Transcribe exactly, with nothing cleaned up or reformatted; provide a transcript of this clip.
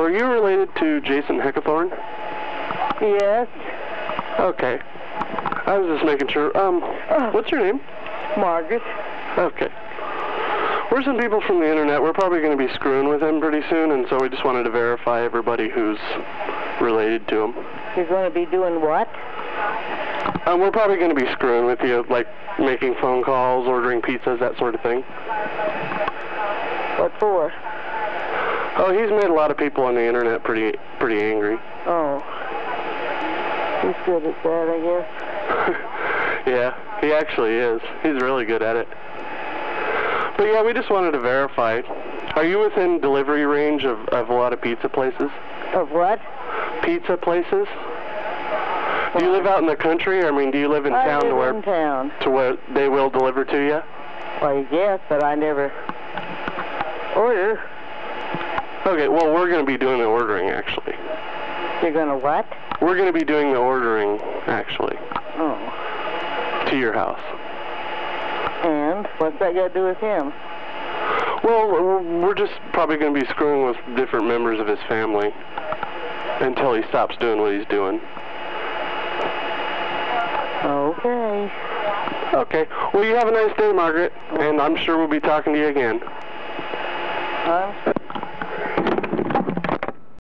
are you related to Jason Heckathorn? Yes. Okay. I was just making sure. Um, Uh, what's your name? Margaret. Okay. We're some people from the internet. We're probably going to be screwing with him pretty soon, and so we just wanted to verify everybody who's related to him. You're going to be doing what? Um, we're probably going to be screwing with you, like making phone calls, ordering pizzas, that sort of thing. What for? Oh, he's made a lot of people on the internet pretty, pretty angry. Oh. He's good at that, I guess. Yeah, he actually is. He's really good at it. But yeah, we just wanted to verify. Are you within delivery range of, of a lot of pizza places? Of what? Pizza places? Do you live out in the country, or I mean, do you live in I town live to where in town. to where they will deliver to you? Well, yes, but I never order. Okay, well, we're going to be doing the ordering, actually. You're going to what? We're going to be doing the ordering, actually, Oh. to your house. And what's that got to do with him? Well, we're just probably going to be screwing with different members of his family until he stops doing what he's doing. Okay. Okay. Well, you have a nice day, Margaret, and I'm sure we'll be talking to you again. Huh?